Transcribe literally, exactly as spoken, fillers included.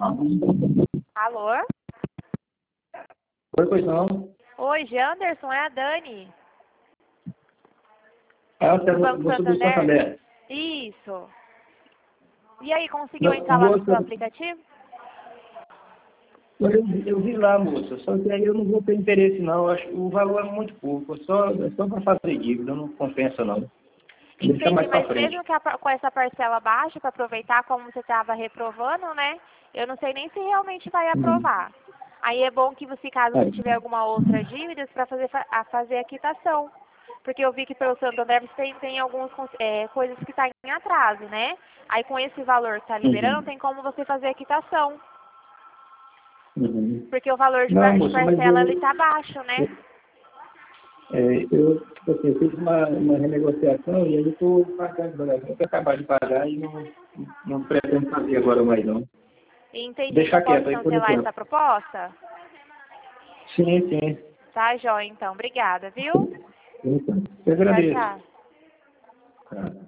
Alô? Oi, pois não. Oi, Janderson, é a Dani. Ah, você é Do Banco moça do Santander? Santander. Isso. E aí, conseguiu Não, entrar lá no moça, seu aplicativo? eu, eu vi lá, moça, só que aí eu não vou ter interesse não. Eu acho que o valor é muito pouco. É só, é só para fazer dívida, não compensa não. Deixa Entendi, mais para mas frente. mesmo que a par- com essa parcela baixa, para aproveitar como você estava reprovando, né? Eu não sei nem se realmente vai Uhum. aprovar. Aí é bom que você, caso você tiver É. alguma outra dívida, para fazer fa- a fazer a quitação. Porque eu vi que pelo Santander você tem, tem algumas cons- é, coisas que estão em atraso, né? Aí com esse valor que está liberando, Uhum. tem como você fazer a quitação. Uhum. Porque o valor de, Não, par- de moça, mas parcela ele eu, está baixo, né? é, eu, tipo assim, eu fiz uma, uma renegociação e aí eu estou pagando, né? Eu vou acabar de pagar e não, não pretendo fazer agora mais não. Entendi. Deixar Então posso quieto aí por cancelar enquanto. essa proposta? Sim, sim. Tá, jóia, então. Obrigada, viu? Então, eu Tchau, agradeço. tchau. Tá.